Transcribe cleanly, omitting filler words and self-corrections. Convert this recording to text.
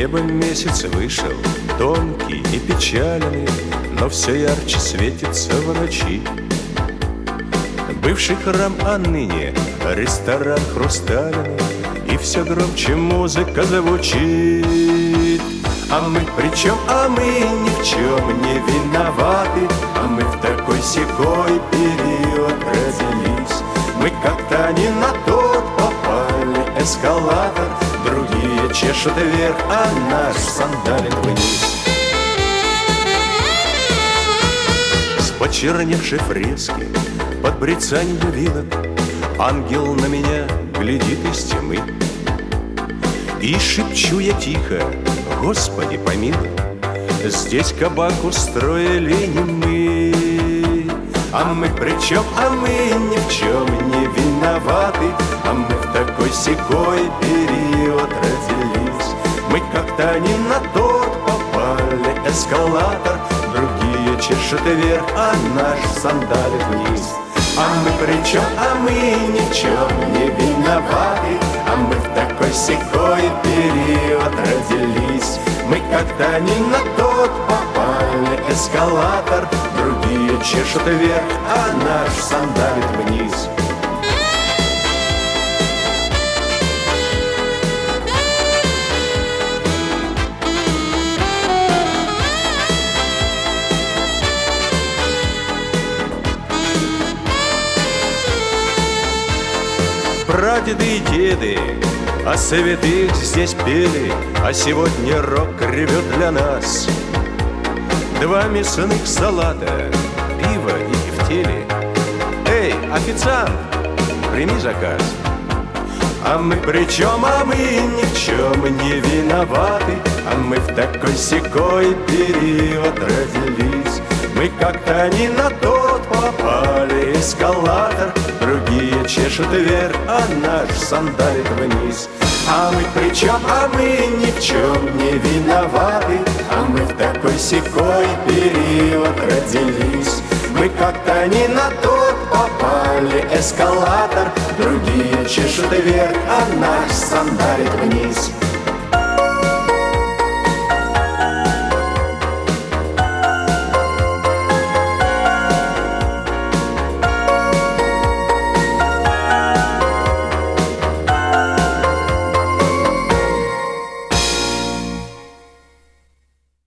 небо месяц вышел, тонкий и печальный, но все ярче светится в ночи. Бывший храм, а ныне ресторан хрустальный, и все громче музыка звучит. А мы при чем? А мы ни в чем не виноваты, а мы в такой-сякой период родились. Мы как-то не на тот попали эскалатор, другие чешут вверх, а наш сандалит вниз. С почерневшей фрески под брецанью вилок ангел на меня глядит из тьмы. И шепчу я тихо: Господи, помилуй, здесь кабак устроили не мы. А мы при чем? А мы ни в чем не виноваты, а мы в такой-сякой период родились. Мы как-то не на тот попали эскалатор, другие чешут вверх, а наш сандалит вниз. А мы при чем? А мы ни в чем не виноваты, а мы в такой-сякой период родились. Мы как-то не на тот попали эскалатор, другие чешут вверх, а наш сандалит вниз. Прадеды и деды о святых здесь пели, а сегодня рок ревет для нас. 2 мясных салата, пиво и тефтели. Эй, официант, прими заказ. А мы при чем? А мы ни в чем не виноваты, а мы в такой-сякой период родились. Мы как-то не на тот попали эскалатор, другие чешут вверх, а наш сандалит вниз. А мы при чем? А мы ни в чем не виноваты, а мы в такой-сякой период родились. Мы как-то не на тот попали эскалатор, другие чешут вверх, а наш сандалит вниз.